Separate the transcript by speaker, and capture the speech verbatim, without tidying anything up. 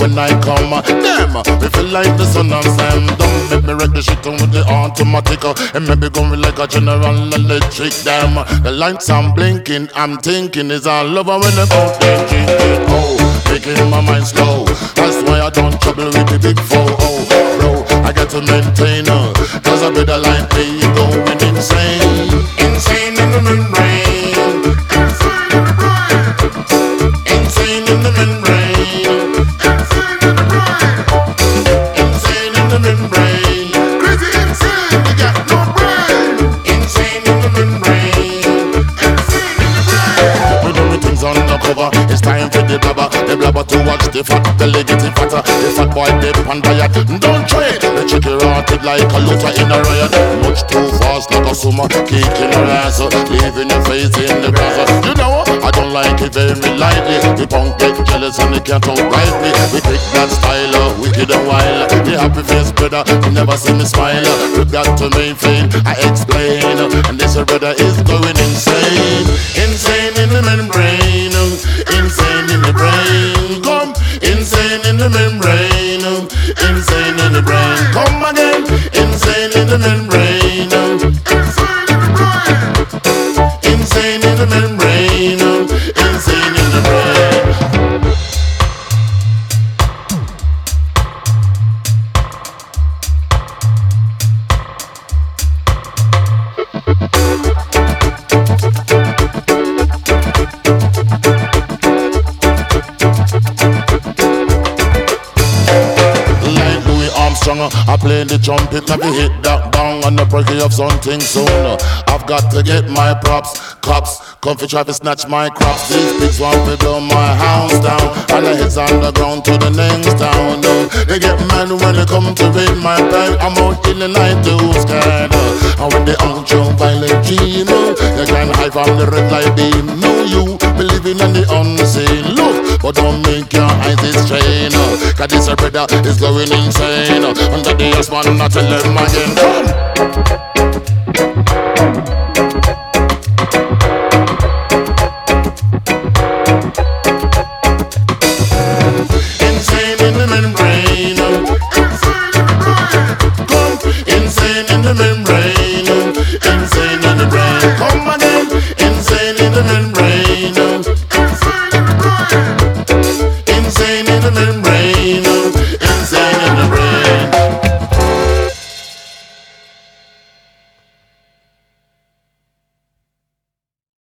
Speaker 1: when I come. Them, we feel like the sun and Sam. Don't make me wreck the shit on with the automatic. And maybe going like a General Electric. Damn, the lights I'm blinking, I'm thinking is all over when I go there, drinking. Oh, making my mind slow. That's why I don't trouble with the big four. Oh, bro, I got to maintain her. Cause I better like me, you going insane. Insane in the membrane. Insane in the membrane. Insane in the membrane. Crazy insane, you got no brain. Insane in the membrane. Insane in the brain. We do the things undercover. It's time for the blabber. The blabber to watch the fat belly getting fatter. The fat boy dip on diet. Don't try it. The chicken rotted like a looter in a riot. Much too fast like a summer. Kicking her ass. Leaving your face in the grass. You know I don't like it very lightly. The punk get jealous and they can't outright me. We take that style, uh, wicked and wild. The happy face brother, you never see me smile. We got to maintain, I explain. And this brother is going insane. Insane in the membrane. Insane in the brain. Come, insane in the membrane. Insane in the brain. Come again, insane in the membrane. Insane in the brain. Insane in the membrane. Insane in the brain. Like Louis Armstrong, I play the trumpet, have you hit that bang on the breaking of something soon. I've got to get my props, cops, come for try to snatch my crops. These pigs want to blow my house down, and the heads on the ground to the next town. They get mad when they come to raid my bag. I'm out in the night to scared. And when they out your violent dream, you can hide from the red light beam. No, you believing in the unseen. Look, but don't make your eyes strain. Cause this brother is going insane. Under the S-man, I tell them again, come. Insane in the membrane. Come, insane in the membrane. Insane in the brain. Come.